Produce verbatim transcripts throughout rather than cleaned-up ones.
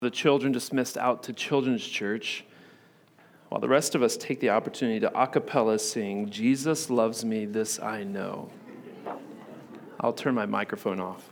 The children dismissed out to Children's Church, while the rest of us take the opportunity to a cappella sing, "Jesus Loves Me, This I Know." I'll turn my microphone off.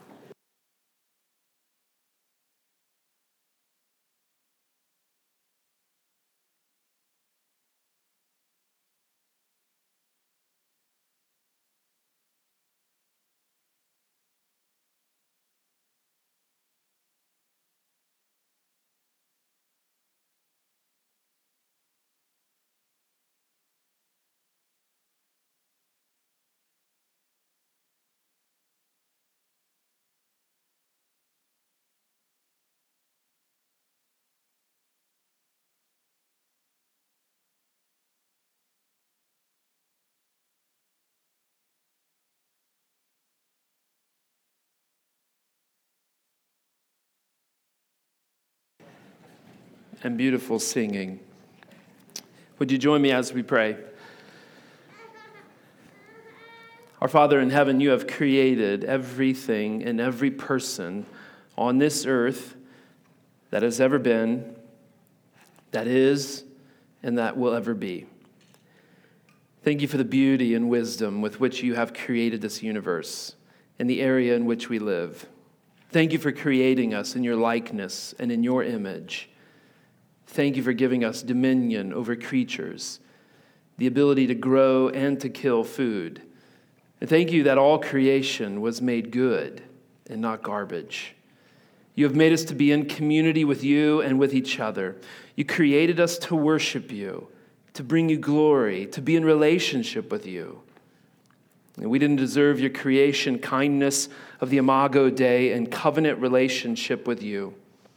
And beautiful singing. Would you join me as we pray? Our Father in heaven, you have created everything and every person on this earth that has ever been, that is, and that will ever be. Thank you for the beauty and wisdom with which you have created this universe and the area in which we live. Thank you for creating us in your likeness and in your image. Thank you for giving us dominion over creatures, the ability to grow and to kill food. And thank you that all creation was made good and not garbage. You have made us to be in community with you and with each other. You created us to worship you, to bring you glory, to be in relationship with you. And we didn't deserve your creation, kindness of the Imago Dei, and covenant relationship with you.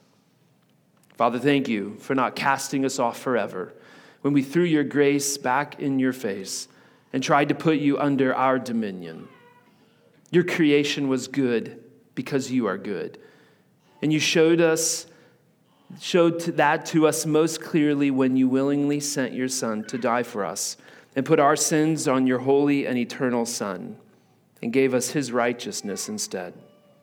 Father, thank you for not casting us off forever when we threw your grace back in your face and tried to put you under our dominion. Your creation was good because you are good. And you showed us, showed that to us most clearly when you willingly sent your Son to die for us and put our sins on your holy and eternal Son and gave us his righteousness instead.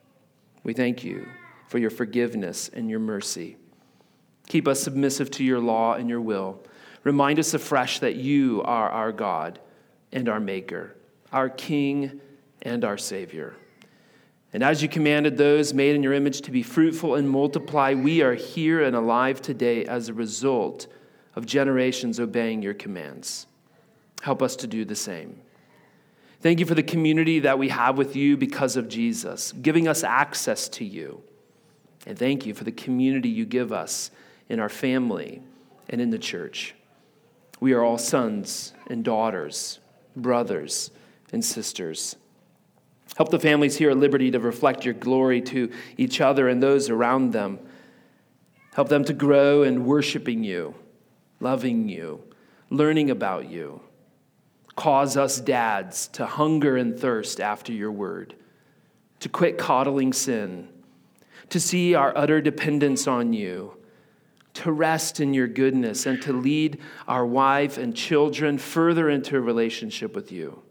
We thank you for your forgiveness and your mercy. Keep us submissive to your law and your will. Remind us afresh that you are our God and our Maker, our King and our Savior. And as you commanded those made in your image to be fruitful and multiply, we are here and alive today as a result of generations obeying your commands. Help us to do the same. Thank you for the community that we have with you because of Jesus, giving us access to you. And thank you for the community you give us in our family and in the church. We are all sons and daughters, brothers and sisters. Help the families here at Liberty to reflect your glory to each other and those around them. Help them to grow in worshiping you, loving you, learning about you. Cause us dads to hunger and thirst after your word, to quit coddling sin, to see our utter dependence on you, to rest in your goodness, and to lead our wife and children further into a relationship with you.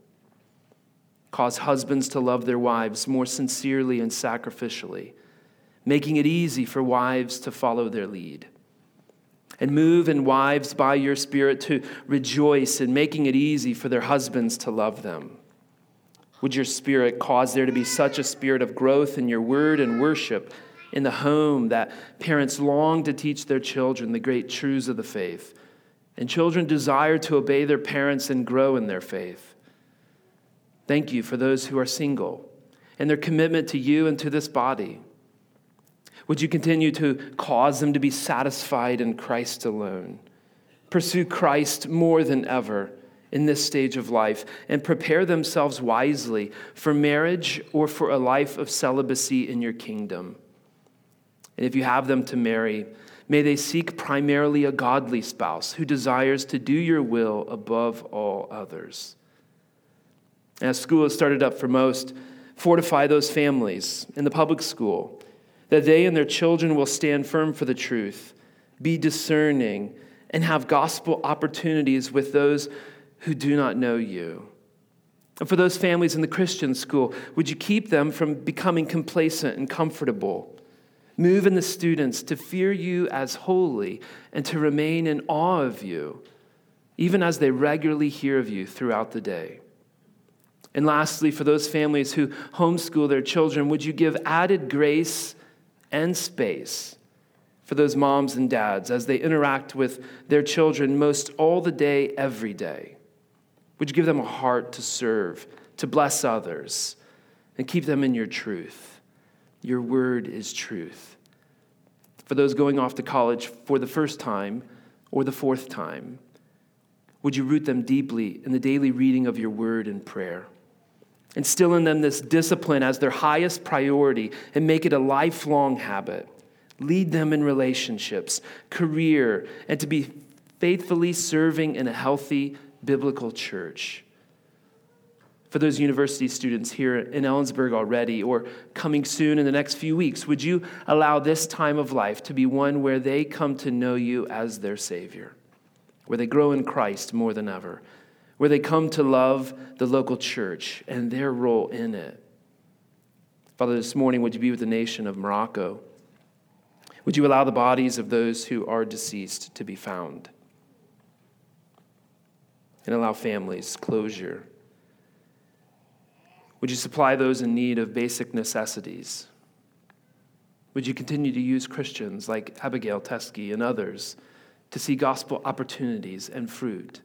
Cause husbands to love their wives more sincerely and sacrificially, making it easy for wives to follow their lead. And move in wives by your Spirit to rejoice in making it easy for their husbands to love them. Would your Spirit cause there to be such a spirit of growth in your word and worship in the home that parents long to teach their children the great truths of the faith, and children desire to obey their parents and grow in their faith. Thank you for those who are single and their commitment to you and to this body. Would you continue to cause them to be satisfied in Christ alone, pursue Christ more than ever in this stage of life, and prepare themselves wisely for marriage or for a life of celibacy in your kingdom. And if you have them to marry, may they seek primarily a godly spouse who desires to do your will above all others. As school has started up for most, fortify those families in the public school, that they and their children will stand firm for the truth, be discerning, and have gospel opportunities with those who do not know you. And for those families in the Christian school, would you keep them from becoming complacent and comfortable? Move in the students to fear you as holy and to remain in awe of you, even as they regularly hear of you throughout the day. And lastly, for those families who homeschool their children, would you give added grace and space for those moms and dads as they interact with their children most all the day, every day? Would you give them a heart to serve, to bless others, and keep them in your truth? Your word is truth. For those going off to college for the first time or the fourth time, would you root them deeply in the daily reading of your word and prayer? Instill in them this discipline as their highest priority and make it a lifelong habit. Lead them in relationships, career, and to be faithfully serving in a healthy biblical church. For those university students here in Ellensburg already or coming soon in the next few weeks, would you allow this time of life to be one where they come to know you as their Savior, where they grow in Christ more than ever, where they come to love the local church and their role in it? Father, this morning, would you be with the nation of Morocco? Would you allow the bodies of those who are deceased to be found? And allow families closure. Would you supply those in need of basic necessities? Would you continue to use Christians like Abigail Teskey and others to see gospel opportunities and fruit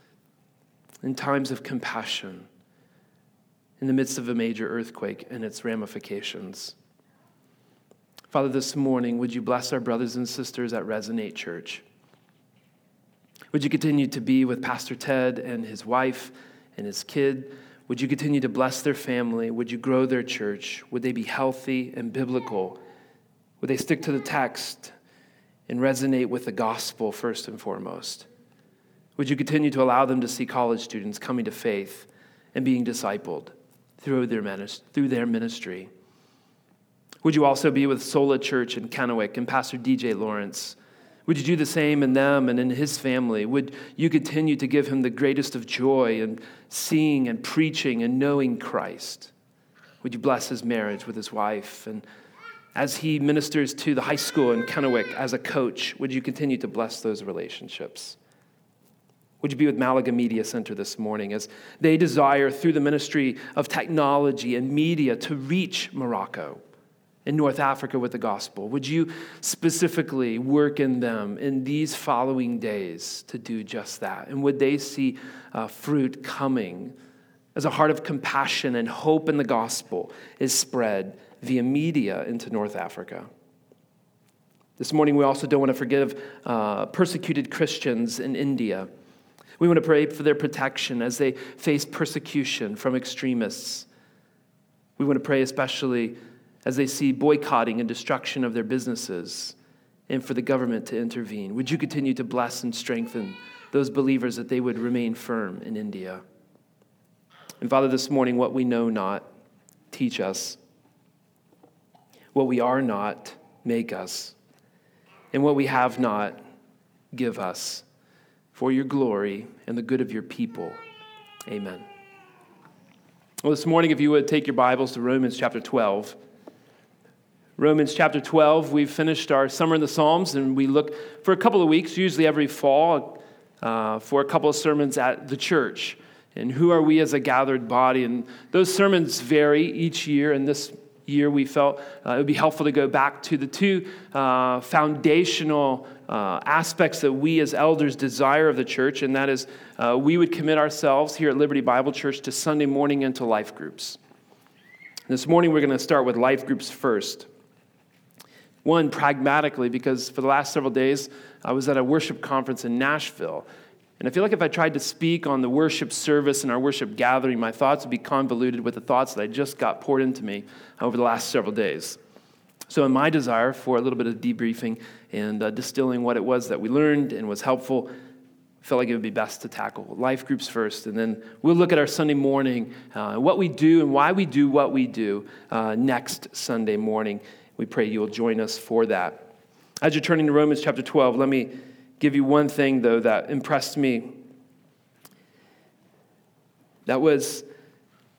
in times of compassion, in the midst of a major earthquake and its ramifications? Father, this morning, would you bless our brothers and sisters at Resonate Church? Would you continue to be with Pastor Ted and his wife and his kid? Would you continue to bless their family? Would you grow their church? Would they be healthy and biblical? Would they stick to the text and resonate with the gospel first and foremost? Would you continue to allow them to see college students coming to faith and being discipled through their through their ministry? Would you also be with Sola Church in Kennewick and Pastor D J Lawrence? Would you do the same in them and in his family? Would you continue to give him the greatest of joy in seeing and preaching and knowing Christ? Would you bless his marriage with his wife? And as he ministers to the high school in Kennewick as a coach, would you continue to bless those relationships? Would you be with Malaga Media Center this morning as they desire, through the ministry of technology and media, to reach Morocco and North Africa with the gospel? Would you specifically work in them in these following days to do just that? And would they see uh, fruit coming as a heart of compassion and hope in the gospel is spread via media into North Africa? This morning, we also don't want to forgive uh, persecuted Christians in India. We want to pray for their protection as they face persecution from extremists. We want to pray especially as they see boycotting and destruction of their businesses, and for the government to intervene. Would you continue to bless and strengthen those believers that they would remain firm in India? And Father, this morning, what we know not, teach us. What we are not, make us. And what we have not, give us. For your glory and the good of your people. Amen. Well, this morning, if you would take your Bibles to Romans chapter twelve. Romans chapter twelve, we've finished our Summer in the Psalms, and we look for a couple of weeks, usually every fall, uh, for a couple of sermons at the church. And who are we as a gathered body? And those sermons vary each year, and this year we felt uh, it would be helpful to go back to the two uh, foundational uh, aspects that we as elders desire of the church, and that is uh, we would commit ourselves here at Liberty Bible Church to Sunday morning and to life groups. This morning we're going to start with life groups first. One, pragmatically, because for the last several days, I was at a worship conference in Nashville. And I feel like if I tried to speak on the worship service and our worship gathering, my thoughts would be convoluted with the thoughts that I just got poured into me over the last several days. So in my desire for a little bit of debriefing and uh, distilling what it was that we learned and was helpful, I felt like it would be best to tackle life groups first. And then we'll look at our Sunday morning, uh, what we do and why we do what we do uh, next Sunday morning. We pray you will join us for that. As you're turning to Romans chapter twelve, let me give you one thing, though, that impressed me. That was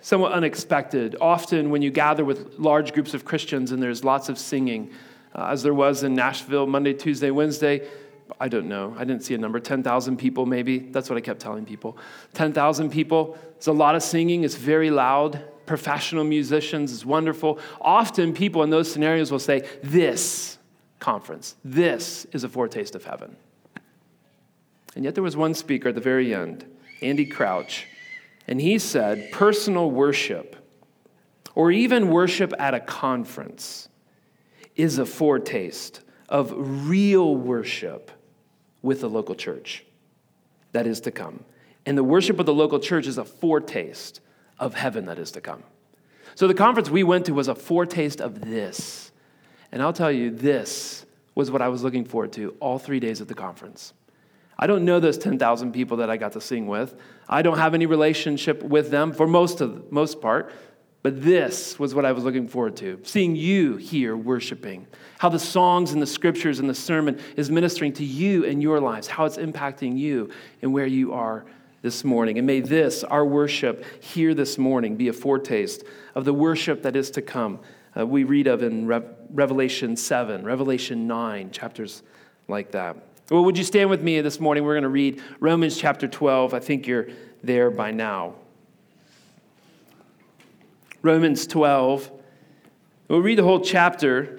somewhat unexpected. Often when you gather with large groups of Christians and there's lots of singing, uh, as there was in Nashville Monday, Tuesday, Wednesday, I don't know. I didn't see a number. ten thousand people maybe. That's what I kept telling people. ten thousand people. It's a lot of singing. It's very loud. Professional musicians. It's wonderful. Often people in those scenarios will say, this conference, this is a foretaste of heaven. And yet there was one speaker at the very end, Andy Crouch, and he said, personal worship, or even worship at a conference, is a foretaste of real worship with the local church that is to come. And the worship of the local church is a foretaste of heaven that is to come. So the conference we went to was a foretaste of this. And I'll tell you, this was what I was looking forward to all three days of the conference. I don't know those ten thousand people that I got to sing with. I don't have any relationship with them for most of most part. But this was what I was looking forward to, seeing you here worshiping, how the songs and the scriptures and the sermon is ministering to you and your lives, how it's impacting you and where you are this morning. And may this, our worship here this morning, be a foretaste of the worship that is to come. Uh, we read of in Re- Revelation seven, Revelation nine, chapters like that. Well, would you stand with me this morning? We're going to read Romans chapter twelve. I think you're there by now. Romans twelve. We'll read the whole chapter,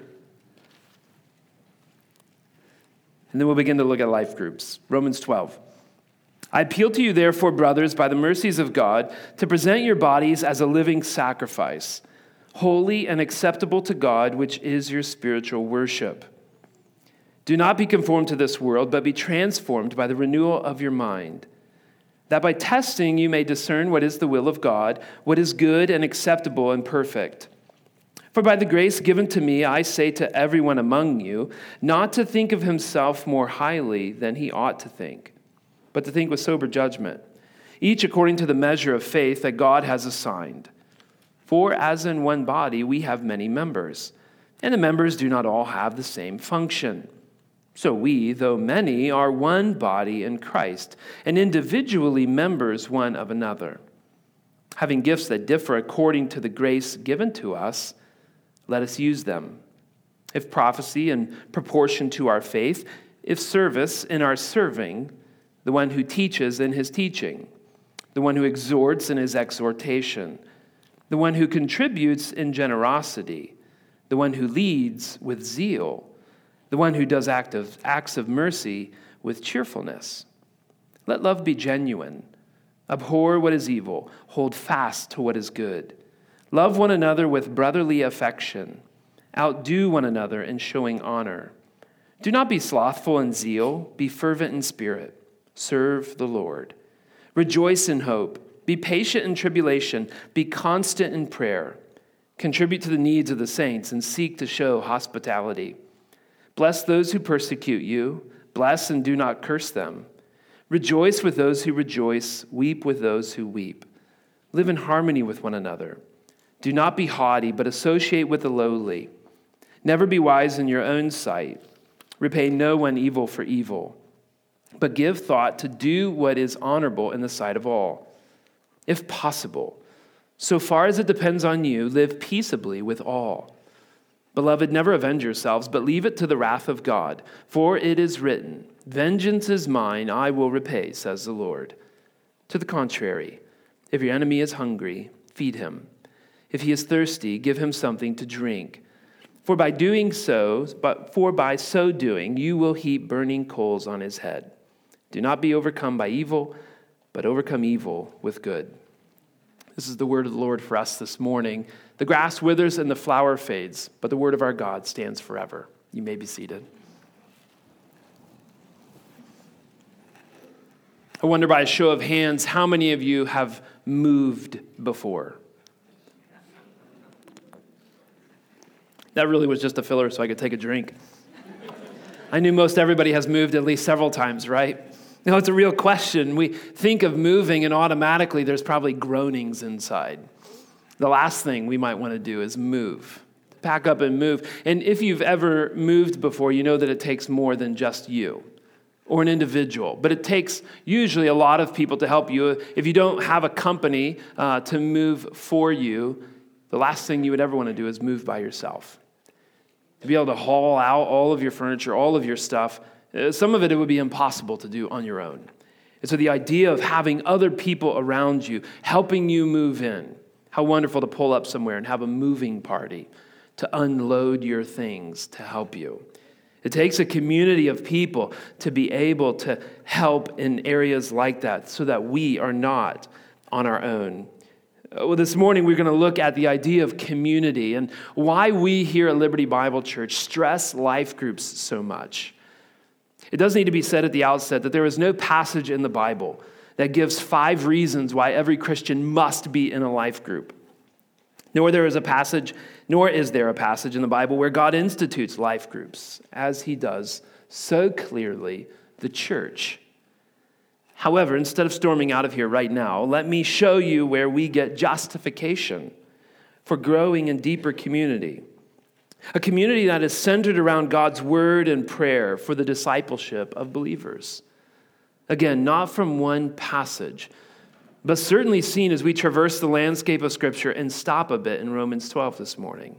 and then we'll begin to look at life groups. Romans twelve. I appeal to you, therefore, brothers, by the mercies of God, to present your bodies as a living sacrifice, holy and acceptable to God, which is your spiritual worship. Do not be conformed to this world, but be transformed by the renewal of your mind, that by testing you may discern what is the will of God, what is good and acceptable and perfect. For by the grace given to me, I say to everyone among you, not to think of himself more highly than he ought to think, but to think with sober judgment, each according to the measure of faith that God has assigned. For as in one body we have many members, and the members do not all have the same function. So we, though many, are one body in Christ, and individually members one of another. Having gifts that differ according to the grace given to us, let us use them. If prophecy, in proportion to our faith; if service, in our serving; the one who teaches in his teaching; the one who exhorts in his exhortation; the one who contributes in generosity; the one who leads with zeal; the one who does act of, acts of mercy with cheerfulness. Let love be genuine. Abhor what is evil. Hold fast to what is good. Love one another with brotherly affection. Outdo one another in showing honor. Do not be slothful in zeal. Be fervent in spirit. Serve the Lord. Rejoice in hope. Be patient in tribulation. Be constant in prayer. Contribute to the needs of the saints and seek to show hospitality. Bless those who persecute you. Bless and do not curse them. Rejoice with those who rejoice. Weep with those who weep. Live in harmony with one another. Do not be haughty, but associate with the lowly. Never be wise in your own sight. Repay no one evil for evil, but give thought to do what is honorable in the sight of all. If possible, so far as it depends on you, live peaceably with all. Beloved, never avenge yourselves, but leave it to the wrath of God. For it is written, vengeance is mine, I will repay, says the Lord. To the contrary, if your enemy is hungry, feed him. If he is thirsty, give him something to drink. For by doing so, but for by so doing, you will heap burning coals on his head. Do not be overcome by evil, but overcome evil with good. This is the word of the Lord for us this morning. The grass withers and the flower fades, but the word of our God stands forever. You may be seated. I wonder by a show of hands, how many of you have moved before? That really was just a filler so I could take a drink. I knew most everybody has moved at least several times, right? No, it's a real question. We think of moving and automatically there's probably groanings inside. The last thing we might want to do is move. Pack up and move. And if you've ever moved before, you know that it takes more than just you. or an individual. But it takes usually a lot of people to help you. If you don't have a company uh, to move for you, the last thing you would ever want to do is move by yourself. To be able to haul out all of your furniture, all of your stuff, uh, some of it it would be impossible to do on your own. And so the idea of having other people around you, helping you move in, how wonderful to pull up somewhere and have a moving party to unload your things to help you. It takes a community of people to be able to help in areas like that so that we are not on our own. Well, this morning we're going to look at the idea of community and why we here at Liberty Bible Church stress life groups so much. It does need to be said at the outset that there is no passage in the Bible that gives five reasons why every Christian must be in a life group. Nor there is a passage, nor is there a passage in the Bible where God institutes life groups, as he does so clearly the church. However, instead of storming out of here right now, let me show you where we get justification for growing in deeper community. A community that is centered around God's word and prayer for the discipleship of believers. Again, not from one passage, but certainly seen as we traverse the landscape of Scripture and stop a bit in Romans twelve this morning.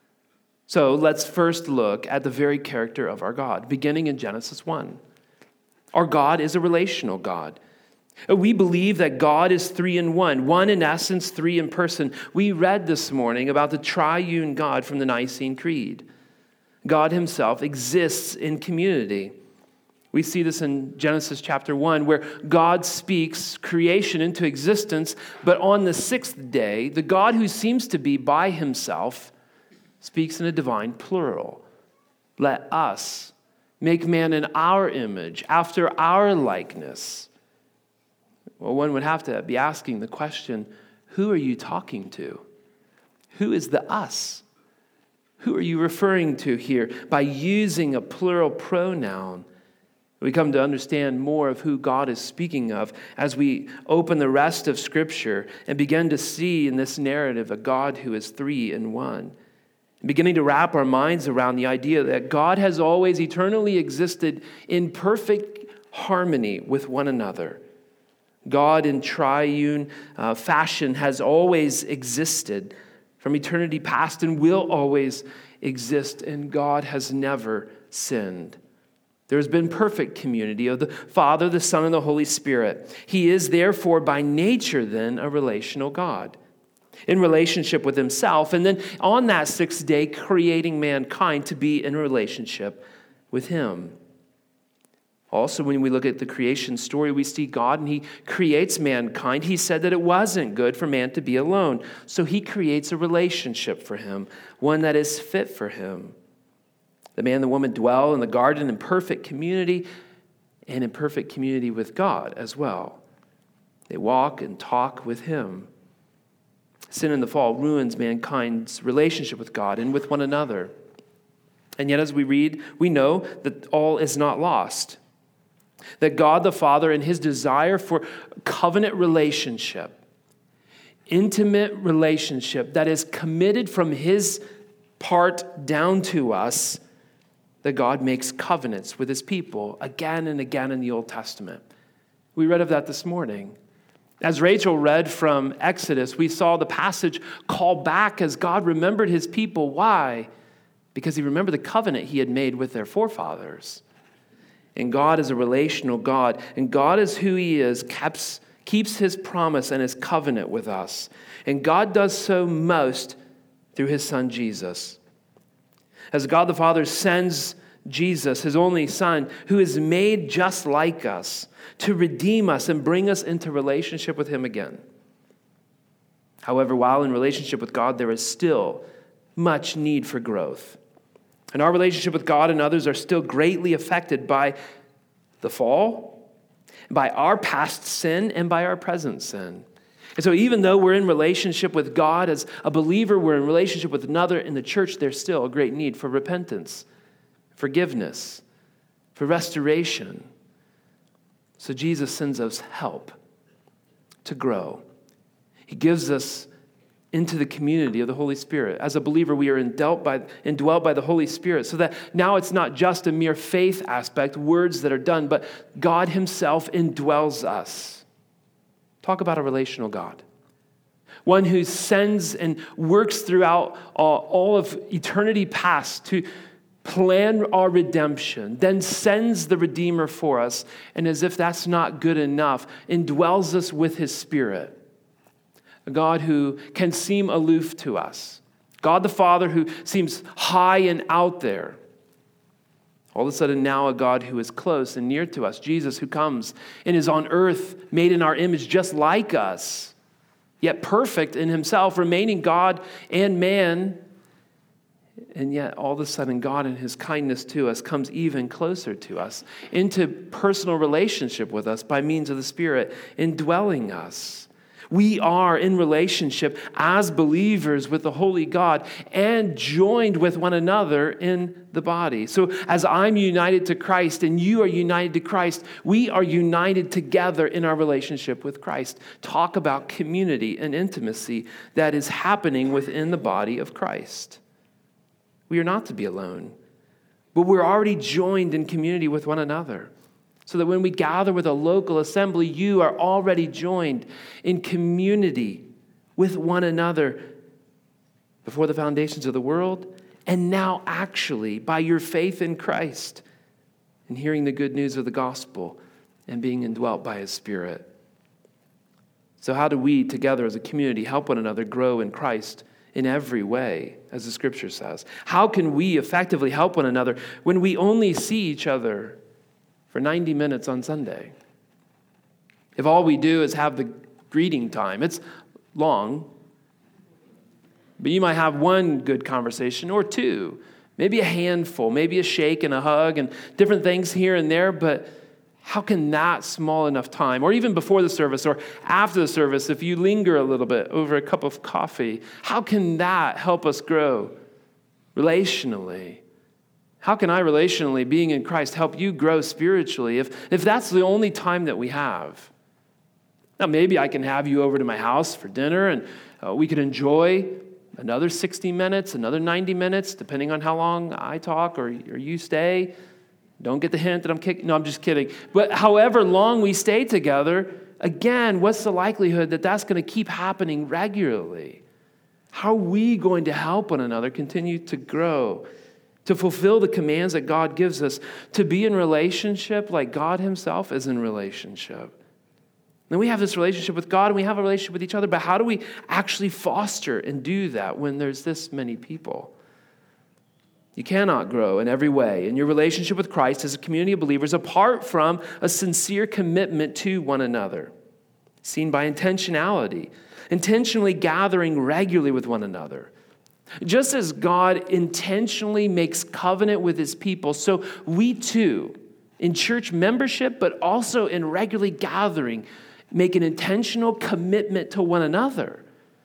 So let's first look at the very character of our God, beginning in Genesis one. Our God is a relational God. We believe that God is three in one, one in essence, three in person. We read this morning about the triune God from the Nicene Creed. God himself exists in community. We see this in Genesis chapter one, where God speaks creation into existence, but on the sixth day, the God who seems to be by himself speaks in a divine plural. Let us make man in our image, after our likeness. Well, one would have to be asking the question, who are you talking to? Who is the us? Who are you referring to here by using a plural pronoun? We come to understand more of who God is speaking of as we open the rest of Scripture and begin to see in this narrative a God who is three in one. Beginning to wrap our minds around the idea that God has always eternally existed in perfect harmony with one another. God in triune uh, fashion has always existed from eternity past and will always exist, and God has never sinned. There has been perfect community of the Father, the Son, and the Holy Spirit. He is therefore by nature then a relational God in relationship with himself, and then on that sixth day creating mankind to be in a relationship with him. Also, when we look at the creation story, we see God and he creates mankind. He said that it wasn't good for man to be alone, so he creates a relationship for him, one that is fit for him. The man and the woman dwell in the garden in perfect community and in perfect community with God as well. They walk and talk with him. Sin in the fall ruins mankind's relationship with God and with one another. And yet as we read, we know that all is not lost. That God the Father in his desire for covenant relationship, intimate relationship that is committed from his part down to us, that God makes covenants with his people again and again in the Old Testament. We read of that this morning. As Rachel read from Exodus, we saw the passage call back as God remembered his people. Why? Because he remembered the covenant he had made with their forefathers. And God is a relational God, and God is who he is, keeps, keeps his promise and his covenant with us. And God does so most through his son Jesus. As God the Father sends Jesus, his only Son, who is made just like us, to redeem us and bring us into relationship with him again. However, while in relationship with God, there is still much need for growth. And our relationship with God and others are still greatly affected by the fall, by our past sin, and by our present sin. And so even though we're in relationship with God as a believer, we're in relationship with another in the church, there's still a great need for repentance, forgiveness, for restoration. So Jesus sends us help to grow. He gives us into the community of the Holy Spirit. As a believer, we are indwelt by, indwelt by the Holy Spirit, so that now it's not just a mere faith aspect, words that are done, but God himself indwells us. Talk about a relational God. One who sends and works throughout all, all of eternity past to plan our redemption, then sends the Redeemer for us, and as if that's not good enough, indwells us with his Spirit. A God who can seem aloof to us. God the Father who seems high and out there. All of a sudden now a God who is close and near to us. Jesus who comes and is on earth, made in our image just like us, yet perfect in himself, remaining God and man. And yet all of a sudden God in his kindness to us comes even closer to us, into personal relationship with us by means of the Spirit, indwelling us. We are in relationship as believers with the Holy God and joined with one another in the body. So as I'm united to Christ and you are united to Christ, we are united together in our relationship with Christ. Talk about community and intimacy that is happening within the body of Christ. We are not to be alone, but we're already joined in community with one another. So that when we gather with a local assembly, you are already joined in community with one another before the foundations of the world, and now actually by your faith in Christ and hearing the good news of the gospel and being indwelt by his Spirit. So how do we together as a community help one another grow in Christ in every way, as the scripture says? How can we effectively help one another when we only see each other for ninety minutes on Sunday? If all we do is have the greeting time, it's long, but you might have one good conversation or two, maybe a handful, maybe a shake and a hug and different things here and there, but how can that small enough time, or even before the service or after the service, if you linger a little bit over a cup of coffee, how can that help us grow relationally? How can I relationally, being in Christ, help you grow spiritually if, if that's the only time that we have? Now, maybe I can have you over to my house for dinner and uh, we could enjoy another sixty minutes, another ninety minutes, depending on how long I talk or, or you stay. Don't get the hint that I'm kicking. No, I'm just kidding. But however long we stay together, again, what's the likelihood that that's going to keep happening regularly? How are we going to help one another continue to grow, to fulfill the commands that God gives us, to be in relationship like God himself is in relationship? Then we have this relationship with God and we have a relationship with each other, but how do we actually foster and do that when there's this many people? You cannot grow in every way in your relationship with Christ as a community of believers apart from a sincere commitment to one another, seen by intentionality, intentionally gathering regularly with one another. Just as God intentionally makes covenant with his people, so we too, in church membership, but also in regularly gathering, make an intentional commitment to one another.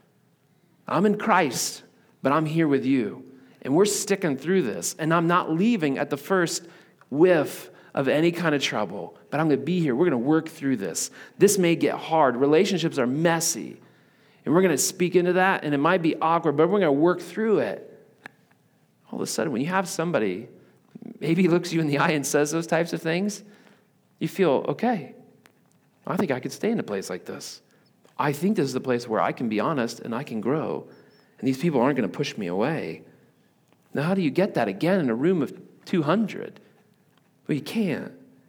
I'm in Christ, but I'm here with you. And we're sticking through this. And I'm not leaving at the first whiff of any kind of trouble. But I'm going to be here. We're going to work through this. This may get hard. Relationships are messy. And we're going to speak into that. And it might be awkward, but we're going to work through it. All of a sudden, when you have somebody, maybe looks you in the eye and says those types of things, you feel, okay, I think I could stay in a place like this. I think this is the place where I can be honest and I can grow. And these people aren't going to push me away. Now, how do you get that again in a room of two hundred? Well, you can't.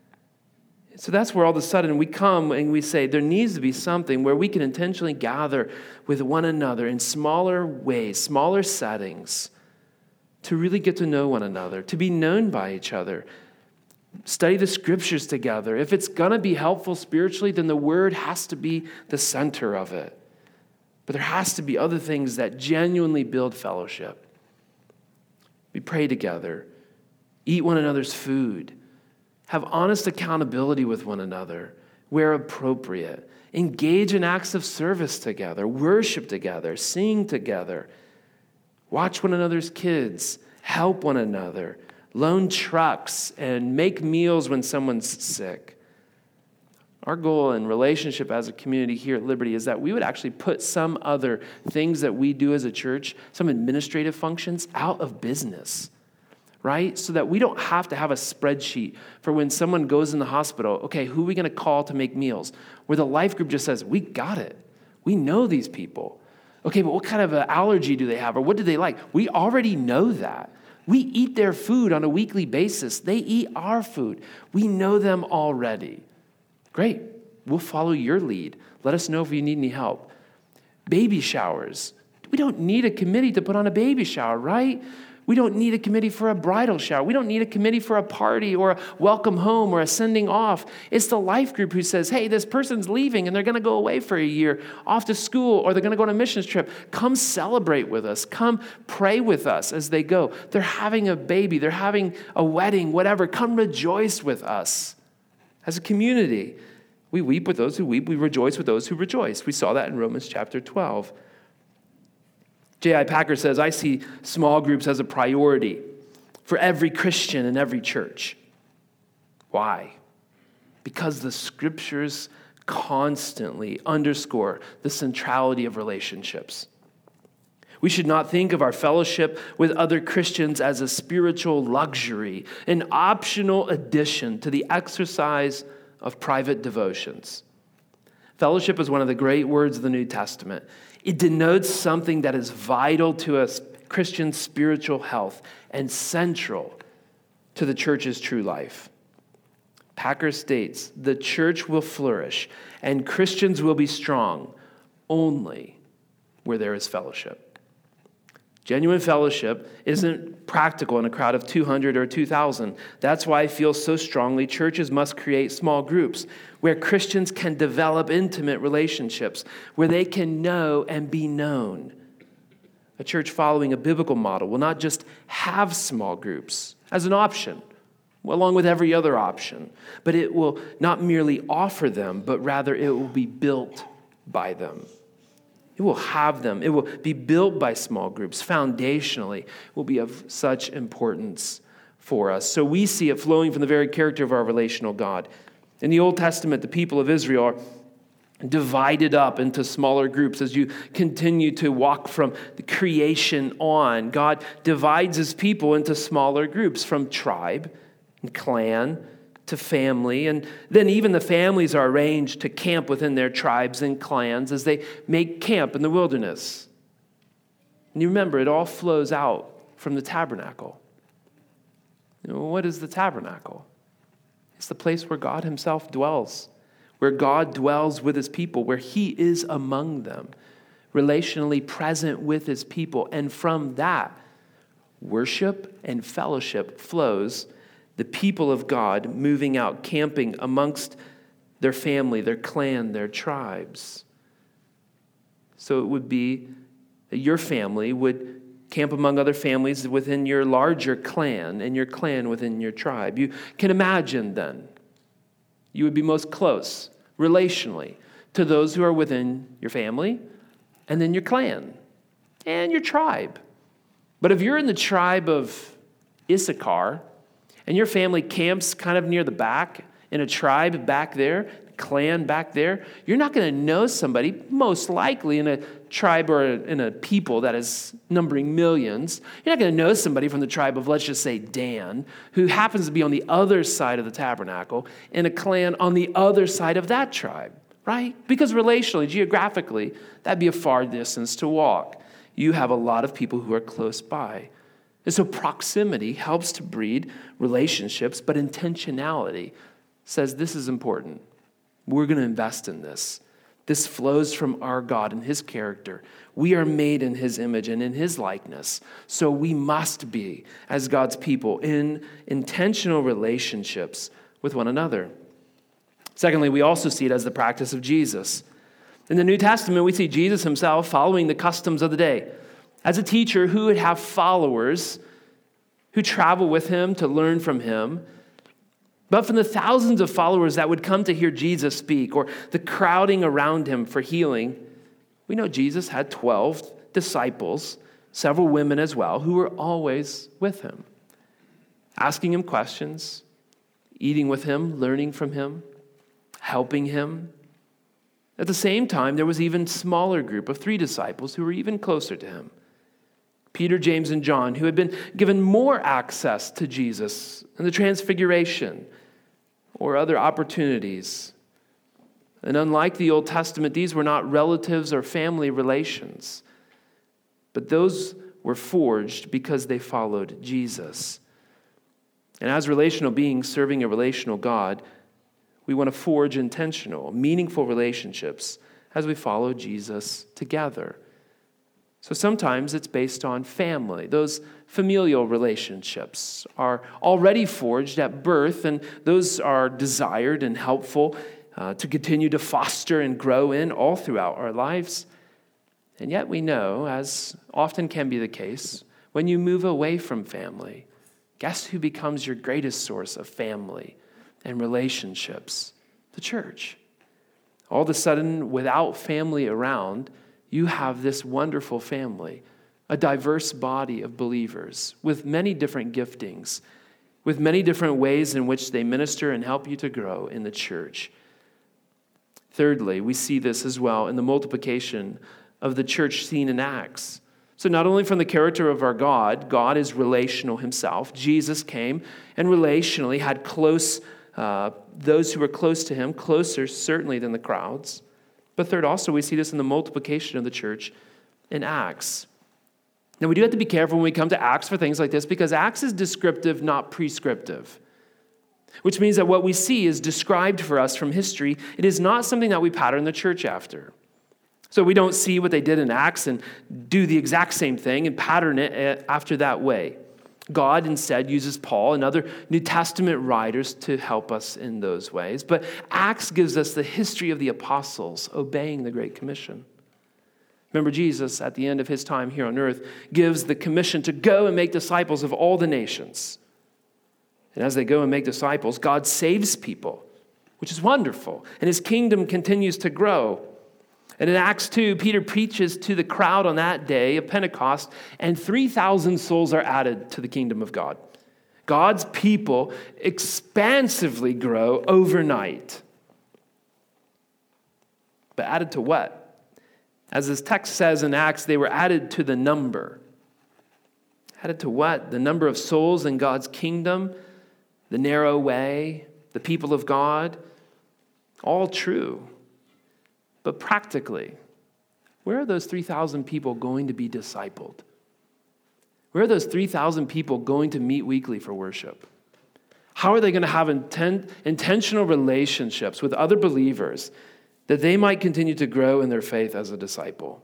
So that's where all of a sudden we come and we say there needs to be something where we can intentionally gather with one another in smaller ways, smaller settings, to really get to know one another, to be known by each other, study the scriptures together. If it's going to be helpful spiritually, then the word has to be the center of it. But there has to be other things that genuinely build fellowship. We pray together, eat one another's food, have honest accountability with one another where appropriate, engage in acts of service together, worship together, sing together, watch one another's kids, help one another, loan trucks, and make meals when someone's sick. Our goal in relationship as a community here at Liberty is that we would actually put some other things that we do as a church, some administrative functions, out of business, right? So that we don't have to have a spreadsheet for when someone goes in the hospital, okay, who are we going to call to make meals? Where the life group just says, we got it. We know these people. Okay, but what kind of an allergy do they have, or what do they like? We already know that. We eat their food on a weekly basis. They eat our food. We know them already. Great. We'll follow your lead. Let us know if you need any help. Baby showers. We don't need a committee to put on a baby shower, right? We don't need a committee for a bridal shower. We don't need a committee for a party or a welcome home or a sending off. It's the life group who says, hey, this person's leaving and they're going to go away for a year off to school, or they're going to go on a missions trip. Come celebrate with us. Come pray with us as they go. They're having a baby. They're having a wedding, whatever. Come rejoice with us. As a community, we weep with those who weep. We rejoice with those who rejoice. We saw that in Romans chapter twelve. J I Packer says, I see small groups as a priority for every Christian in every church. Why? Because the scriptures constantly underscore the centrality of relationships. We should not think of our fellowship with other Christians as a spiritual luxury, an optional addition to the exercise of private devotions. Fellowship is one of the great words of the New Testament. It denotes something that is vital to a Christian spiritual health and central to the church's true life. Packer states, the church will flourish and Christians will be strong only where there is fellowship. Genuine fellowship isn't practical in a crowd of two hundred or two thousand. That's why I feel so strongly churches must create small groups where Christians can develop intimate relationships, where they can know and be known. A church following a biblical model will not just have small groups as an option, along with every other option, but it will not merely offer them, but rather it will be built by them. It will have them. It will be built by small groups. Foundationally, it will be of such importance for us. So we see it flowing from the very character of our relational God. In the Old Testament, the people of Israel are divided up into smaller groups as you continue to walk from the creation on. God divides his people into smaller groups, from tribe and clan to family, and then even the families are arranged to camp within their tribes and clans as they make camp in the wilderness. And you remember, it all flows out from the tabernacle. You know, what is the tabernacle? It's the place where God himself dwells, where God dwells with his people, where he is among them, relationally present with his people. And from that, worship and fellowship flows. The people of God moving out, camping amongst their family, their clan, their tribes. So it would be that your family would camp among other families within your larger clan, and your clan within your tribe. You can imagine then, you would be most close relationally to those who are within your family, and then your clan, and your tribe. But if you're in the tribe of Issachar, and your family camps kind of near the back, in a tribe back there, clan back there, you're not going to know somebody, most likely in a tribe or in a people that is numbering millions. You're not going to know somebody from the tribe of, let's just say, Dan, who happens to be on the other side of the tabernacle, in a clan on the other side of that tribe, right? Because relationally, geographically, that'd be a far distance to walk. You have a lot of people who are close by. And so proximity helps to breed relationships, but intentionality says this is important. We're going to invest in this. This flows from our God and his character. We are made in his image and in his likeness. So we must be, as God's people, in intentional relationships with one another. Secondly, we also see it as the practice of Jesus. In the New Testament, we see Jesus himself following the customs of the day. As a teacher who would have followers who travel with him to learn from him, but from the thousands of followers that would come to hear Jesus speak, or the crowding around him for healing, we know Jesus had twelve disciples, several women as well, who were always with him, asking him questions, eating with him, learning from him, helping him. At the same time, there was an even smaller group of three disciples who were even closer to him. Peter, James, and John, who had been given more access to Jesus and the transfiguration or other opportunities. And unlike the Old Testament, these were not relatives or family relations, but those were forged because they followed Jesus. And as relational beings serving a relational God, we want to forge intentional, meaningful relationships as we follow Jesus together. So sometimes it's based on family. Those familial relationships are already forged at birth, and those are desired and helpful uh, to continue to foster and grow in all throughout our lives. And yet we know, as often can be the case, when you move away from family, guess who becomes your greatest source of family and relationships? The church. All of a sudden, without family around, you have this wonderful family, a diverse body of believers with many different giftings, with many different ways in which they minister and help you to grow in the church. Thirdly, we see this as well in the multiplication of the church seen in Acts. So not only from the character of our God, God is relational himself. Jesus came and relationally had close, uh, those who were close to him, closer certainly than the crowds. But third, also, we see this in the multiplication of the church in Acts. Now, we do have to be careful when we come to Acts for things like this, because Acts is descriptive, not prescriptive, which means that what we see is described for us from history. It is not something that we pattern the church after. So we don't see what they did in Acts and do the exact same thing and pattern it after that way. God instead uses Paul and other New Testament writers to help us in those ways. But Acts gives us the history of the apostles obeying the Great Commission. Remember, Jesus, at the end of his time here on earth, gives the commission to go and make disciples of all the nations. And as they go and make disciples, God saves people, which is wonderful. And his kingdom continues to grow. And in Acts two, Peter preaches to the crowd on that day of Pentecost, and three thousand souls are added to the kingdom of God. God's people expansively grow overnight. But added to what? As this text says in Acts, they were added to the number. Added to what? The number of souls in God's kingdom, the narrow way, the people of God. All true. But practically, where are those three thousand people going to be discipled? Where are those three thousand people going to meet weekly for worship? How are they going to have intent, intentional relationships with other believers that they might continue to grow in their faith as a disciple?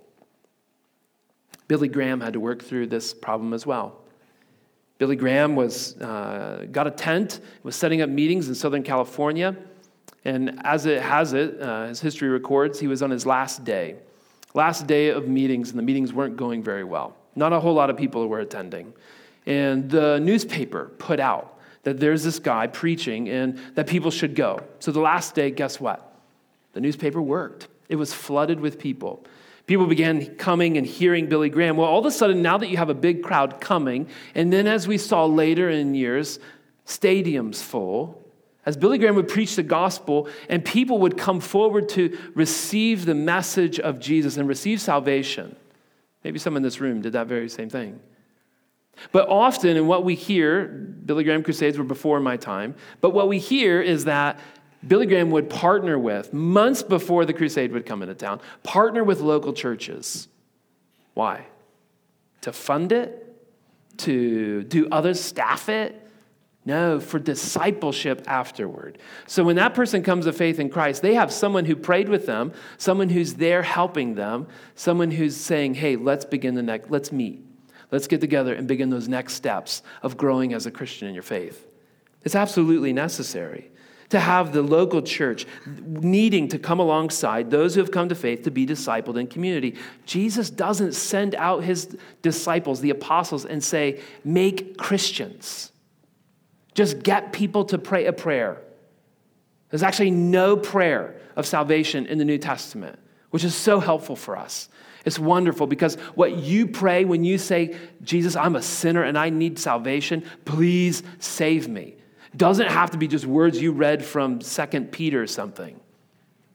Billy Graham had to work through this problem as well. Billy Graham was uh, got a tent, was setting up meetings in Southern California. And as it has it, uh, as history records, he was on his last day. Last day of meetings, and the meetings weren't going very well. Not a whole lot of people were attending. And the newspaper put out that there's this guy preaching and that people should go. So the last day, guess what? The newspaper worked. It was flooded with people. People began coming and hearing Billy Graham. Well, all of a sudden, now that you have a big crowd coming, and then as we saw later in years, stadiums full, as Billy Graham would preach the gospel and people would come forward to receive the message of Jesus and receive salvation. Maybe some in this room did that very same thing. But often in what we hear, Billy Graham crusades were before my time, but what we hear is that Billy Graham would partner with, months before the crusade would come into town, partner with local churches. Why? To fund it? To do others staff it? No, for discipleship afterward. So when that person comes to faith in Christ, they have someone who prayed with them, someone who's there helping them, someone who's saying, hey, let's begin the next, let's meet. Let's get together and begin those next steps of growing as a Christian in your faith. It's absolutely necessary to have the local church needing to come alongside those who have come to faith to be discipled in community. Jesus doesn't send out his disciples, the apostles, and say, make Christians. Just get people to pray a prayer. There's actually no prayer of salvation in the New Testament, which is so helpful for us. It's wonderful because what you pray when you say, Jesus, I'm a sinner and I need salvation, please save me, doesn't have to be just words you read from Second Peter or something.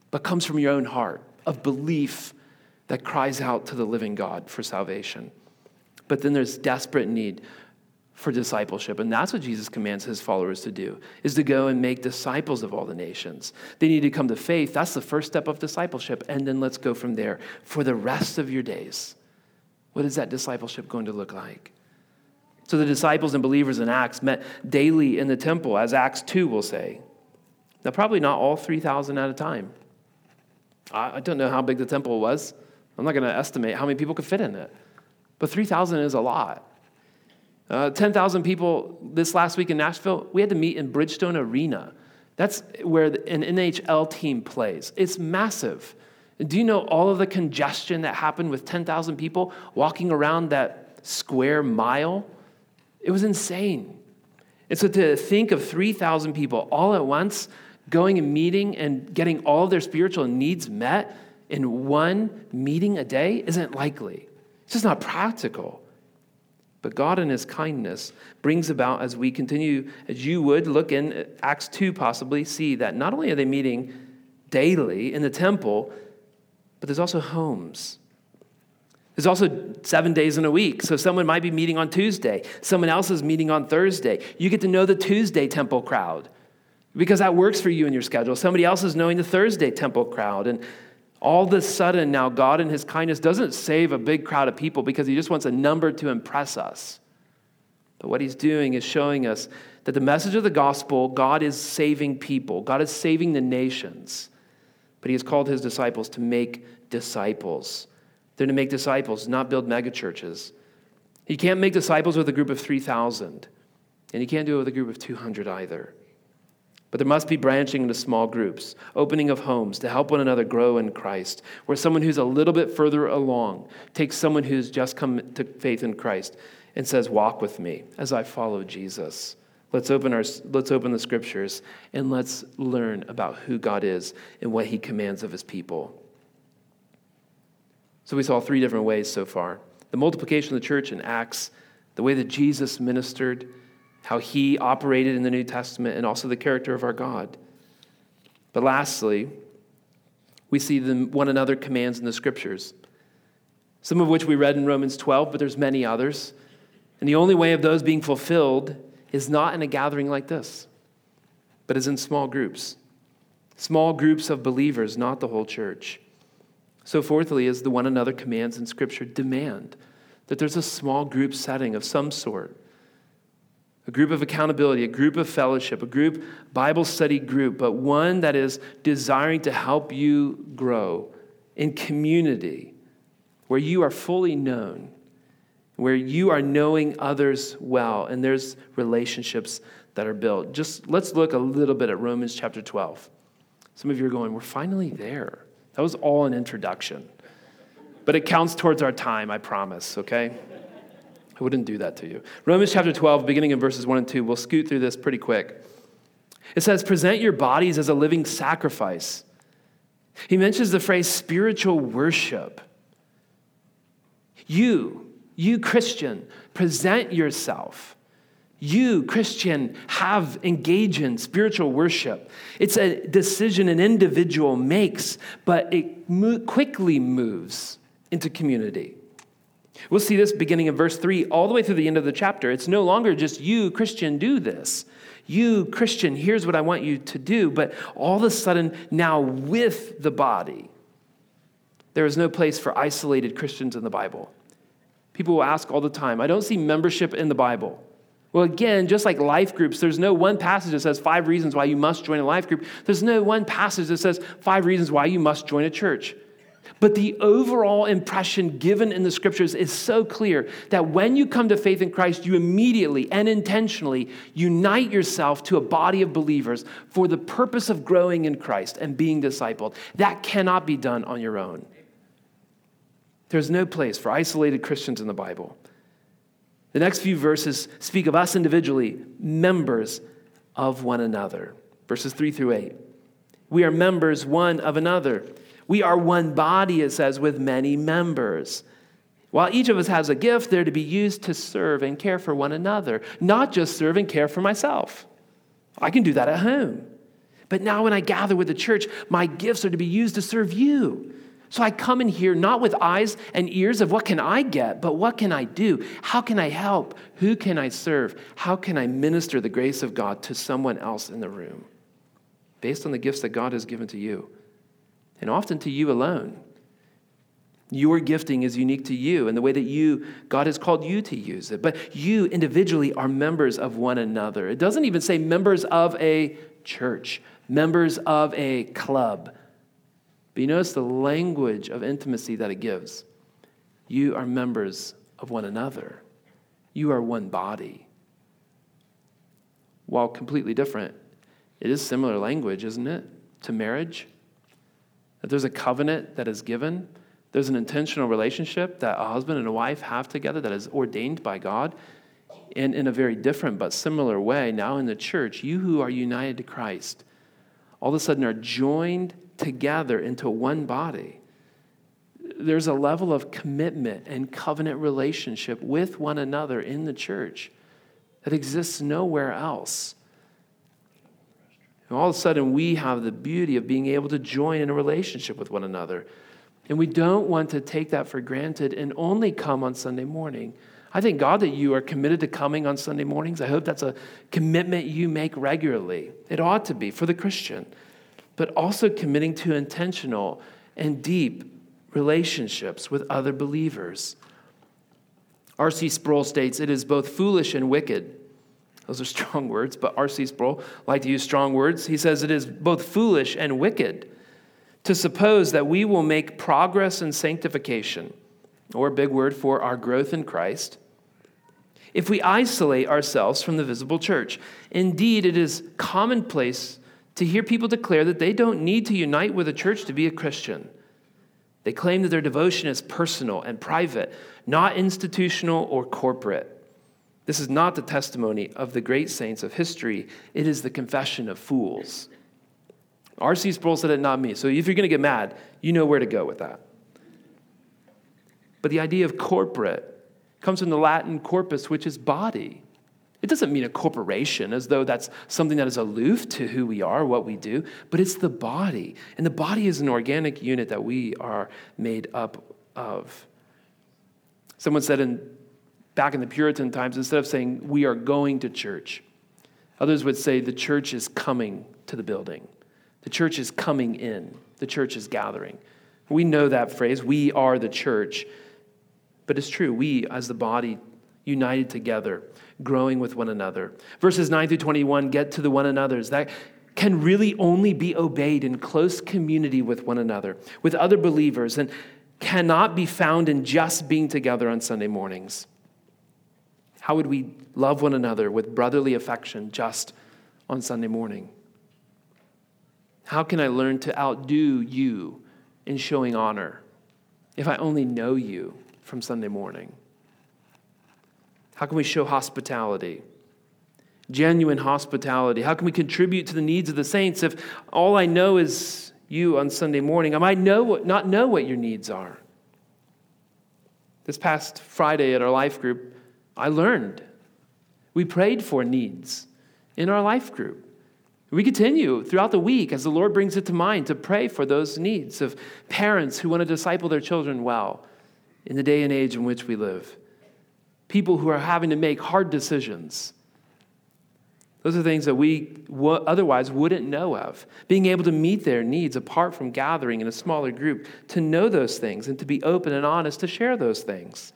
but comes from your own heart of belief that cries out to the living God for salvation. But then there's desperate need for discipleship, and that's what Jesus commands his followers to do, is to go and make disciples of all the nations. They need to come to faith. That's the first step of discipleship, and then let's go from there for the rest of your days. What is that discipleship going to look like? So the disciples and believers in Acts met daily in the temple, as Acts two will say. Now, probably not all three thousand at a time. I don't know how big the temple was. I'm not going to estimate how many people could fit in it. But three thousand is a lot. Uh, ten thousand people this last week in Nashville, we had to meet in Bridgestone Arena. That's where an N H L team plays. It's massive. Do you know all of the congestion that happened with ten thousand people walking around that square mile? It was insane. And so to think of three thousand people all at once going and meeting and getting all of their spiritual needs met in one meeting a day isn't likely. It's just not practical. But God in his kindness brings about, as we continue, as you would look in Acts two possibly, see that not only are they meeting daily in the temple, but there's also homes. There's also seven days in a week. So someone might be meeting on Tuesday. Someone else is meeting on Thursday. You get to know the Tuesday temple crowd because that works for you in your schedule. Somebody else is knowing the Thursday temple crowd. And all of a sudden now God in his kindness doesn't save a big crowd of people because he just wants a number to impress us. But what he's doing is showing us that the message of the gospel, God is saving people. God is saving the nations. But he has called his disciples to make disciples. They're to make disciples, not build megachurches. He can't make disciples with a group of three thousand. And he can't do it with a group of two hundred either. But there must be branching into small groups, opening of homes to help one another grow in Christ, where someone who's a little bit further along takes someone who's just come to faith in Christ and says, walk with me as I follow Jesus. Let's open our, let's open the scriptures and let's learn about who God is and what he commands of his people. So we saw three different ways so far. The multiplication of the church in Acts, the way that Jesus ministered, how he operated in the New Testament, and also the character of our God. But lastly, we see the one another commands in the scriptures, some of which we read in Romans twelve, but there's many others. And the only way of those being fulfilled is not in a gathering like this, but is in small groups. Small groups of believers, not the whole church. So fourthly, is the one another commands in Scripture demand that there's a small group setting of some sort. A group of accountability, a group of fellowship, a group Bible study group, but one that is desiring to help you grow in community where you are fully known, where you are knowing others well, and there's relationships that are built. Just let's look a little bit at Romans chapter twelve. Some of you are going, we're finally there. That was all an introduction. But it counts towards our time, I promise, okay? I wouldn't do that to you. Romans chapter twelve, beginning in verses one and two, we'll scoot through this pretty quick. It says, present your bodies as a living sacrifice. He mentions the phrase spiritual worship. You, you Christian, present yourself. You, Christian, have engaged in spiritual worship. It's a decision an individual makes, but it mo- quickly moves into community. We'll see this beginning in verse three all the way through the end of the chapter. It's no longer just you, Christian, do this. You, Christian, here's what I want you to do. But all of a sudden, now with the body, there is no place for isolated Christians in the Bible. People will ask all the time, I don't see membership in the Bible. Well, again, just like life groups, there's no one passage that says five reasons why you must join a life group. There's no one passage that says five reasons why you must join a church. But the overall impression given in the scriptures is so clear that when you come to faith in Christ, you immediately and intentionally unite yourself to a body of believers for the purpose of growing in Christ and being discipled. That cannot be done on your own. There's no place for isolated Christians in the Bible. The next few verses speak of us individually, members of one another. Verses three through eight. We are members one of another. We are one body, it says, with many members. While each of us has a gift, they're to be used to serve and care for one another, not just serve and care for myself. I can do that at home. But now when I gather with the church, my gifts are to be used to serve you. So I come in here not with eyes and ears of what can I get, but what can I do? How can I help? Who can I serve? How can I minister the grace of God to someone else in the room? Based on the gifts that God has given to you. And often to you alone. Your gifting is unique to you and the way that you, God has called you to use it. But you individually are members of one another. It doesn't even say members of a church, members of a club. But you notice the language of intimacy that it gives. You are members of one another. You are one body. While completely different, it is similar language, isn't it, to marriage? That there's a covenant that is given. There's an intentional relationship that a husband and a wife have together that is ordained by God. And in a very different but similar way, now in the church, you who are united to Christ, all of a sudden are joined together into one body. There's a level of commitment and covenant relationship with one another in the church that exists nowhere else. And all of a sudden, we have the beauty of being able to join in a relationship with one another. And we don't want to take that for granted and only come on Sunday morning. I thank God that you are committed to coming on Sunday mornings. I hope that's a commitment you make regularly. It ought to be for the Christian. But also committing to intentional and deep relationships with other believers. R C Sproul states, it is both foolish and wicked. Those are strong words, but R C Sproul liked to use strong words. He says it is both foolish and wicked to suppose that we will make progress in sanctification, or a big word for our growth in Christ, if we isolate ourselves from the visible church. Indeed, it is commonplace to hear people declare that they don't need to unite with a church to be a Christian. They claim that their devotion is personal and private, not institutional or corporate. This is not the testimony of the great saints of history. It is the confession of fools. R C Sproul said it, not me. So if you're going to get mad, you know where to go with that. But the idea of corporate comes from the Latin corpus, which is body. It doesn't mean a corporation as though that's something that is aloof to who we are, what we do, but it's the body. And the body is an organic unit that we are made up of. Someone said in back in the Puritan times, instead of saying we are going to church, others would say the church is coming to the building. The church is coming in. The church is gathering. We know that phrase, we are the church. But it's true, we as the body united together, growing with one another. Verses nine through twenty-one get to the one another's. That can really only be obeyed in close community with one another, with other believers, and cannot be found in just being together on Sunday mornings. How would we love one another with brotherly affection just on Sunday morning? How can I learn to outdo you in showing honor if I only know you from Sunday morning? How can we show hospitality? Genuine hospitality. How can we contribute to the needs of the saints if all I know is you on Sunday morning? I might know what, not know what your needs are. This past Friday at our life group, I learned. We prayed for needs in our life group. We continue throughout the week as the Lord brings it to mind to pray for those needs of parents who want to disciple their children well in the day and age in which we live. People who are having to make hard decisions. Those are things that we w- otherwise wouldn't know of. Being able to meet their needs apart from gathering in a smaller group, to know those things and to be open and honest to share those things.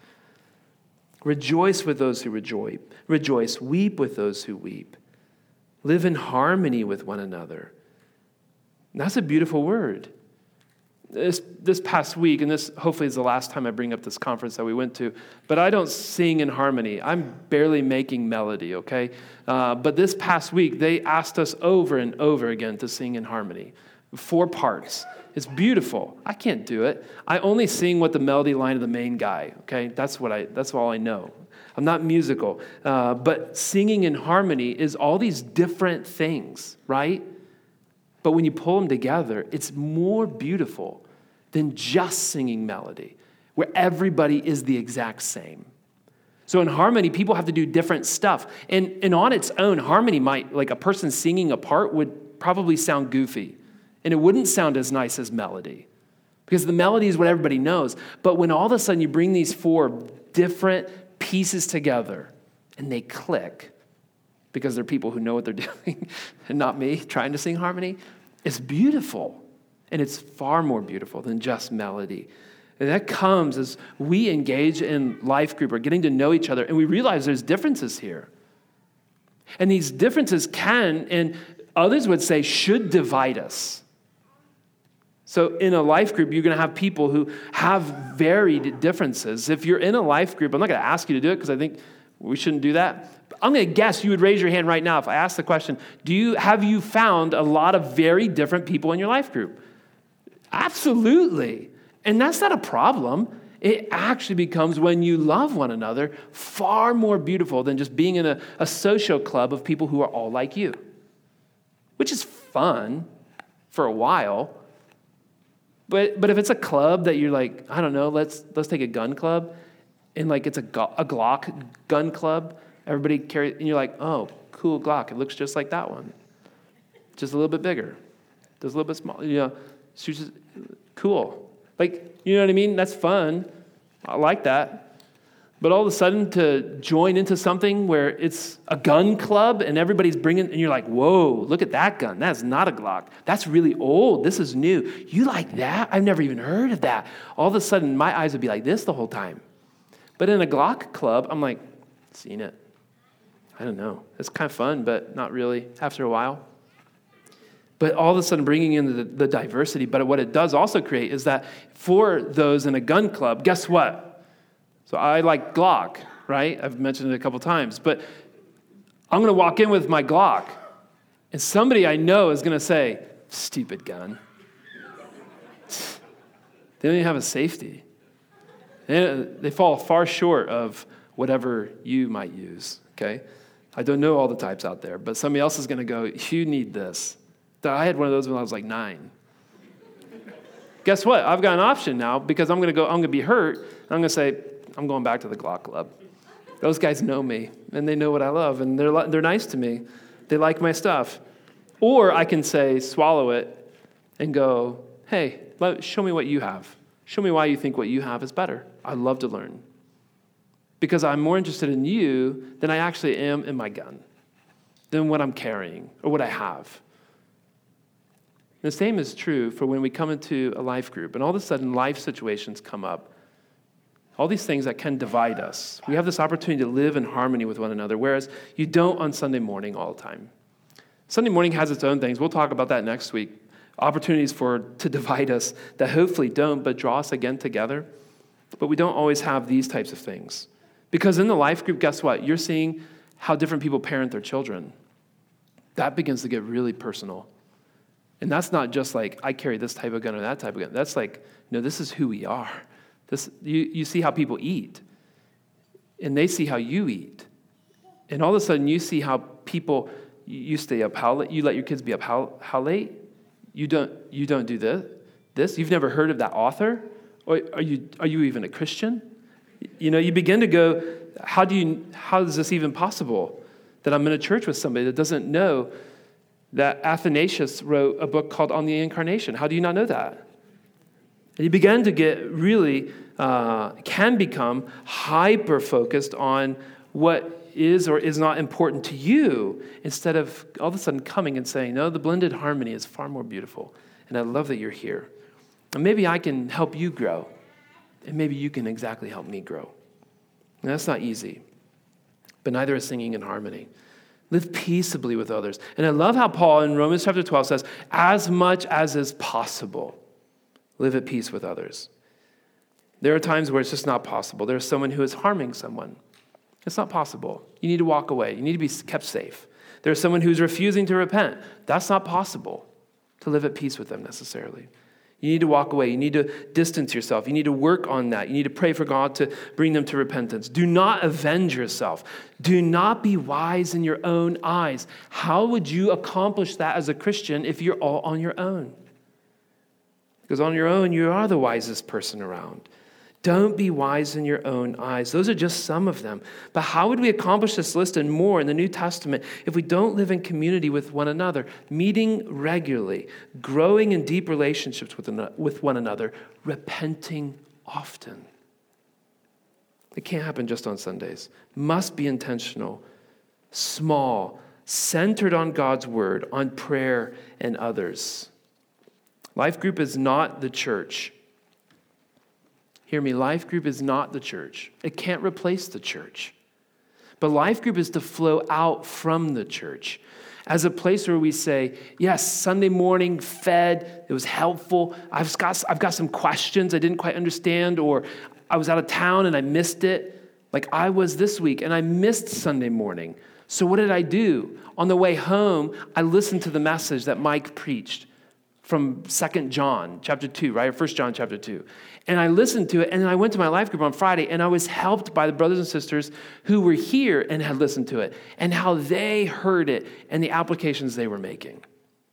Rejoice with those who rejoice. Rejoice. Weep with those who weep. Live in harmony with one another. And that's a beautiful word. This, this past week, and this hopefully is the last time I bring up this conference that we went to, but I don't sing in harmony. I'm barely making melody, okay? Uh, but this past week, they asked us over and over again to sing in harmony. Four parts. It's beautiful. I can't do it. I only sing what the melody line of the main guy, okay? That's what I. That's all I know. I'm not musical. Uh, but singing in harmony is all these different things, right? But when you pull them together, it's more beautiful than just singing melody, where everybody is the exact same. So in harmony, people have to do different stuff. And, and on its own, harmony might, like a person singing a part would probably sound goofy, and it wouldn't sound as nice as melody, because the melody is what everybody knows. But when all of a sudden you bring these four different pieces together and they click, because they're people who know what they're doing and not me trying to sing harmony, it's beautiful. And it's far more beautiful than just melody. And that comes as we engage in life group or getting to know each other, and we realize there's differences here. And these differences can, and others would say, should divide us. So in a life group, you're going to have people who have varied differences. If you're in a life group, I'm not going to ask you to do it because I think we shouldn't do that. I'm going to guess you would raise your hand right now if I asked the question, do you have you found a lot of very different people in your life group? Absolutely. And that's not a problem. It actually becomes, when you love one another, far more beautiful than just being in a, a social club of people who are all like you, which is fun for a while. But but if it's a club that you're like, I don't know, let's let's take a gun club, and like it's a, a Glock gun club, everybody carry, and you're like, oh, cool Glock. It looks just like that one, just a little bit bigger, just a little bit smaller. You know, shoots, cool. Like, you know what I mean? That's fun. I like that. But all of a sudden to join into something where it's a gun club and everybody's bringing, and you're like, whoa, look at that gun. That's not a Glock. That's really old. This is new. You like that? I've never even heard of that. All of a sudden, my eyes would be like this the whole time. But in a Glock club, I'm like, seen it. I don't know. It's kind of fun, but not really after a while. But all of a sudden bringing in the, the diversity. But what it does also create is that for those in a gun club, guess what? So I like Glock, right? I've mentioned it a couple times. But I'm going to walk in with my Glock, and somebody I know is going to say, stupid gun. They don't even have a safety. They, they fall far short of whatever you might use, okay? I don't know all the types out there, but somebody else is going to go, you need this. I had one of those when I was like nine. Guess what? I've got an option now because I'm going to go, I'm going to be hurt. And I'm going to say, I'm going back to the Glock Club. Those guys know me, and they know what I love, and they're they're nice to me. They like my stuff. Or I can say, swallow it, and go, hey, let, show me what you have. Show me why you think what you have is better. I'd love to learn. Because I'm more interested in you than I actually am in my gun, than what I'm carrying or what I have. The same is true for when we come into a life group, and all of a sudden life situations come up. All these things that can divide us. We have this opportunity to live in harmony with one another, whereas you don't on Sunday morning all the time. Sunday morning has its own things. We'll talk about that next week. Opportunities for to divide us that hopefully don't, but draw us again together. But we don't always have these types of things. Because in the life group, guess what? You're seeing how different people parent their children. That begins to get really personal. And that's not just like, I carry this type of gun or that type of gun. That's like, no, this is who we are. This, you, you see how people eat, and they see how you eat. And all of a sudden, you see how people, you stay up how late, you let your kids be up how, how late? You don't, you don't do this, this? You've never heard of that author? Or are you, are you even a Christian? You know, you begin to go, how do you, how is this even possible that I'm in a church with somebody that doesn't know that Athanasius wrote a book called On the Incarnation? How do you not know that? And you begin to get really, uh, can become hyper-focused on what is or is not important to you, instead of all of a sudden coming and saying, no, the blended harmony is far more beautiful, and I love that you're here. And maybe I can help you grow, and maybe you can exactly help me grow. And that's not easy, but neither is singing in harmony. Live peaceably with others. And I love how Paul in Romans chapter twelve says, as much as is possible, live at peace with others. There are times where it's just not possible. There's someone who is harming someone. It's not possible. You need to walk away. You need to be kept safe. There's someone who's refusing to repent. That's not possible to live at peace with them necessarily. You need to walk away. You need to distance yourself. You need to work on that. You need to pray for God to bring them to repentance. Do not avenge yourself. Do not be wise in your own eyes. How would you accomplish that as a Christian if you're all on your own? Because on your own, you are the wisest person around. Don't be wise in your own eyes. Those are just some of them. But how would we accomplish this list and more in the New Testament if we don't live in community with one another, meeting regularly, growing in deep relationships with with one another, repenting often? It can't happen just on Sundays. Must be intentional, small, centered on God's word, on prayer and others. Life group is not the church. Hear me, life group is not the church. It can't replace the church. But life group is to flow out from the church as a place where we say, yes, Sunday morning fed, it was helpful. I've got, I've got some questions I didn't quite understand, or I was out of town and I missed it, like I was this week, and I missed Sunday morning. So what did I do? On the way home, I listened to the message that Mike preached from Second John chapter two, right? Or First John chapter two. And I listened to it, and then I went to my life group on Friday, and I was helped by the brothers and sisters who were here and had listened to it, and how they heard it and the applications they were making.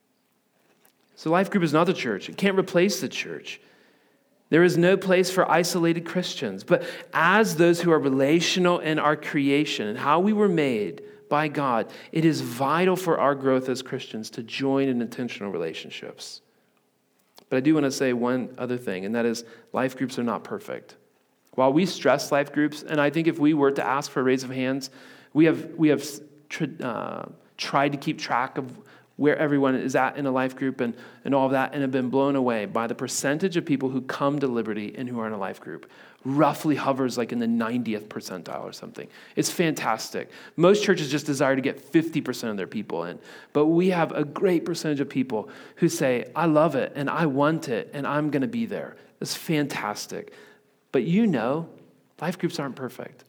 So life group is not the church. It can't replace the church. There is no place for isolated Christians. But as those who are relational in our creation and how we were made by God, it is vital for our growth as Christians to join in intentional relationships. But I do want to say one other thing, and that is life groups are not perfect. While we stress life groups, and I think if we were to ask for a raise of hands, we have we have uh, tried to keep track of where everyone is at in a life group and, and all of that, and have been blown away by the percentage of people who come to Liberty and who are in a life group. Roughly hovers like in the ninetieth percentile or something. It's fantastic. Most churches just desire to get fifty percent of their people in. But we have a great percentage of people who say, I love it and I want it and I'm going to be there. It's fantastic. But you know, life groups aren't perfect.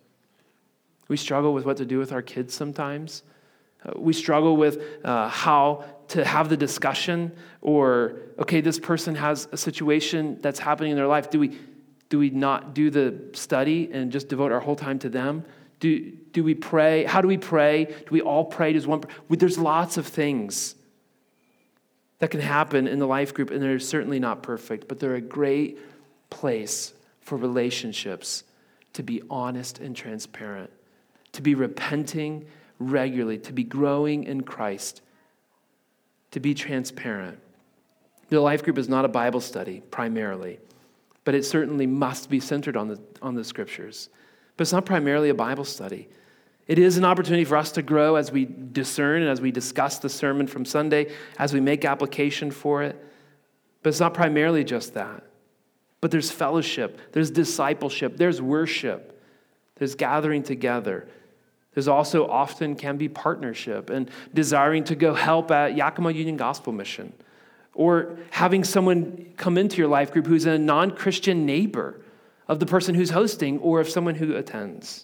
We struggle with what to do with our kids sometimes. Uh, we struggle with uh, how to have the discussion, or, okay, this person has a situation that's happening in their life. Do we do we not do the study and just devote our whole time to them? Do do we pray? How do we pray? Do we all pray? Does one? There's lots of things that can happen in the life group, and they're certainly not perfect, but they're a great place for relationships to be honest and transparent, to be repenting regularly, to be growing in Christ, to be transparent. The life group is not a Bible study primarily, but it certainly must be centered on the on the scriptures. But it's not primarily a Bible study. It is an opportunity for us to grow as we discern and as we discuss the sermon from Sunday, as we make application for it. But it's not primarily just that. But there's fellowship, there's discipleship, there's worship, there's gathering together. There's also often can be partnership and desiring to go help at Yakima Union Gospel Mission, or having someone come into your life group who's a non-Christian neighbor of the person who's hosting or of someone who attends.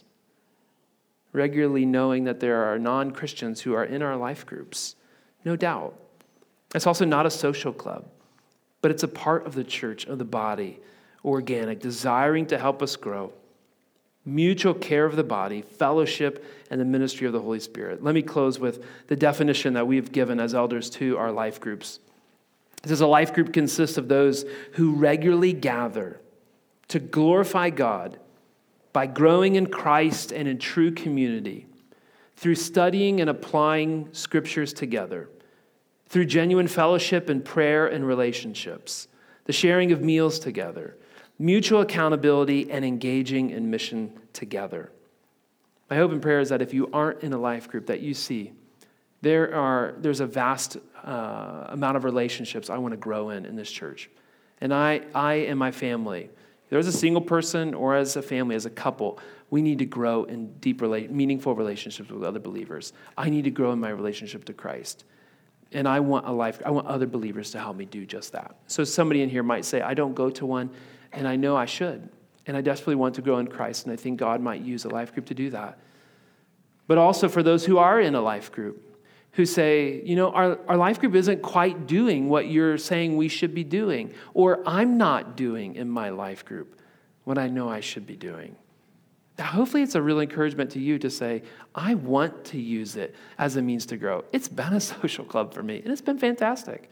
Regularly knowing that there are non-Christians who are in our life groups, no doubt. It's also not a social club, but it's a part of the church, of the body, organic, desiring to help us grow. Mutual care of the body, fellowship, and the ministry of the Holy Spirit. Let me close with the definition that we've given as elders to our life groups. It says a life group consists of those who regularly gather to glorify God by growing in Christ and in true community, through studying and applying scriptures together, through genuine fellowship and prayer and relationships, the sharing of meals together, mutual accountability, and engaging in mission together. My hope and prayer is that if you aren't in a life group, that you see there are there's a vast uh, amount of relationships I want to grow in in this church. And I, I and my family, either as a single person or as a family, as a couple, we need to grow in deep, rela- meaningful relationships with other believers. I need to grow in my relationship to Christ. And I want a life, I want other believers to help me do just that. So somebody in here might say, I don't go to one, and I know I should. And I desperately want to grow in Christ, and I think God might use a life group to do that. But also for those who are in a life group, who say, you know, our, our life group isn't quite doing what you're saying we should be doing, or I'm not doing in my life group what I know I should be doing. Now, hopefully it's a real encouragement to you to say, I want to use it as a means to grow. It's been a social club for me, and it's been fantastic.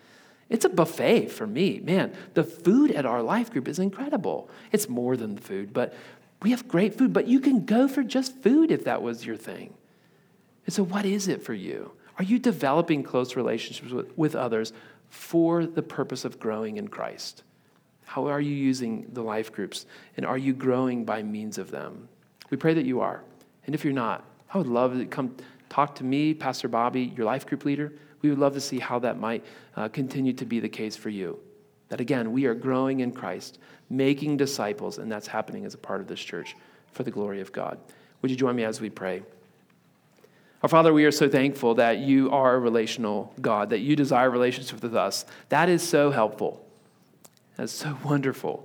It's a buffet for me. Man, the food at our life group is incredible. It's more than the food, but we have great food. But you can go for just food if that was your thing. And so what is it for you? Are you developing close relationships with, with others for the purpose of growing in Christ? How are you using the life groups? And are you growing by means of them? We pray that you are. And if you're not, I would love to come talk to me, Pastor Bobby, your life group leader. We would love to see how that might uh, continue to be the case for you. That again, we are growing in Christ, making disciples, and that's happening as a part of this church for the glory of God. Would you join me as we pray? Our Father, we are so thankful that you are a relational God, that you desire relationships with us. That is so helpful. That's so wonderful.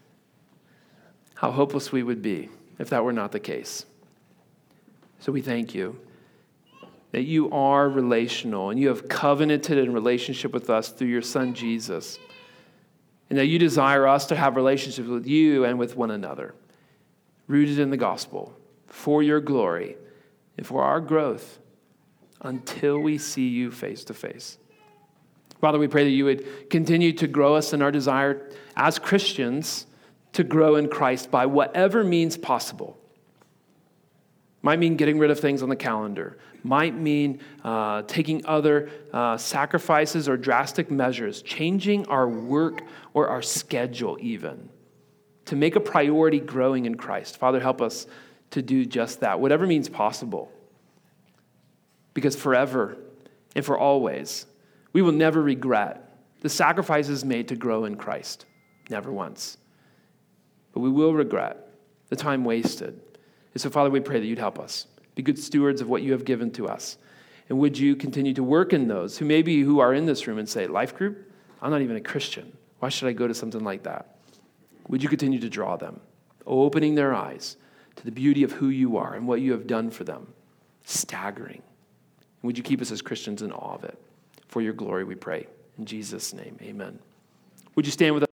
How hopeless we would be if that were not the case. So we thank you that you are relational and you have covenanted in relationship with us through your Son, Jesus, and that you desire us to have relationships with you and with one another, rooted in the gospel, for your glory and for our growth until we see you face to face. Father, we pray that you would continue to grow us in our desire as Christians to grow in Christ by whatever means possible. Might mean getting rid of things on the calendar. Might mean uh, taking other uh, sacrifices or drastic measures, changing our work or our schedule even, to make a priority growing in Christ. Father, help us to do just that, whatever means possible. Because forever and for always, we will never regret the sacrifices made to grow in Christ. Never once. But we will regret the time wasted. And so, Father, we pray that you'd help us be good stewards of what you have given to us. And would you continue to work in those who maybe who are in this room and say, life group? I'm not even a Christian. Why should I go to something like that? Would you continue to draw them, opening their eyes to the beauty of who you are and what you have done for them? Staggering. And would you keep us as Christians in awe of it? For your glory, we pray. In Jesus' name, amen. Would you stand with us?